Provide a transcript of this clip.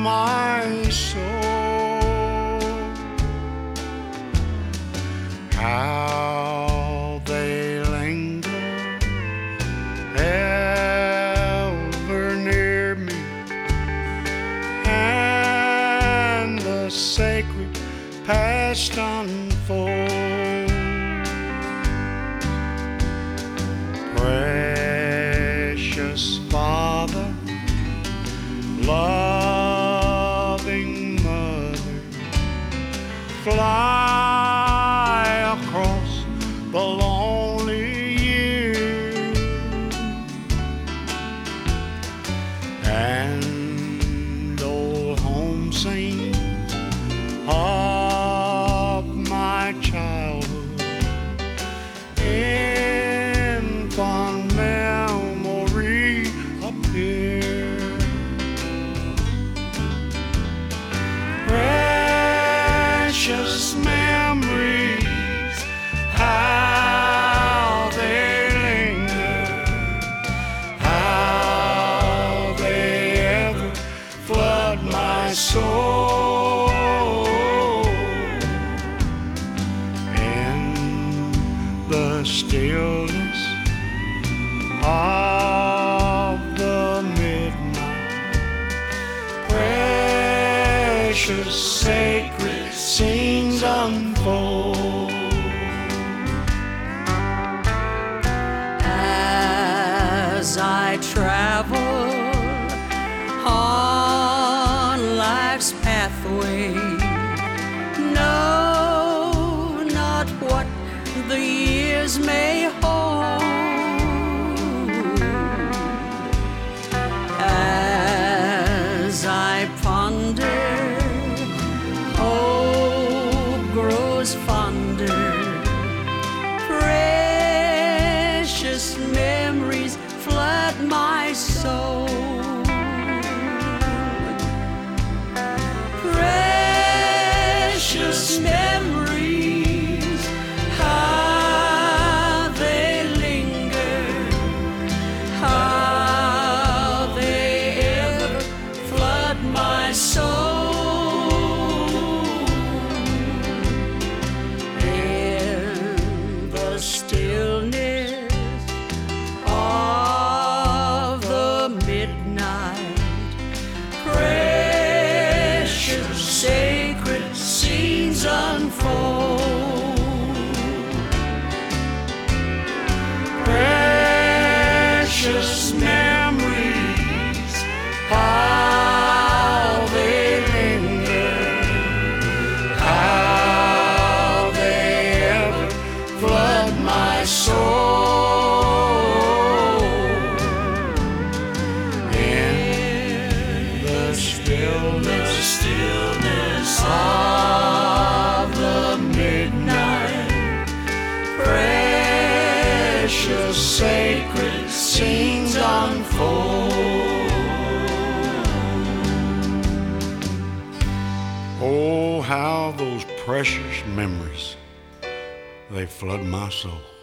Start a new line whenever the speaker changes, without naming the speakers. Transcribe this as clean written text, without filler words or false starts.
my soul. How they linger ever near me, and the sacred past unfolds. Precious Father, loving Mother, fly across the lonely years, and old home scenes of my childhood in fond memory appear. Precious memories, how they linger, how they ever flood my soul. In the stillness of the midnight, precious sacred scenes unfold.
As I travel on life's pathway, know not what the years may hold. As I ponder, hope grows fonder. Precious memories flood my soul. Precious memories, how they linger, how they ever flood my soul. In the stillness of the midnight, precious sacred scenes unfold.
Precious memories, how they linger, how they ever flood my soul. In the stillness of the midnight, precious sacred scenes unfold. Oh, how those precious memories, they flood my soul.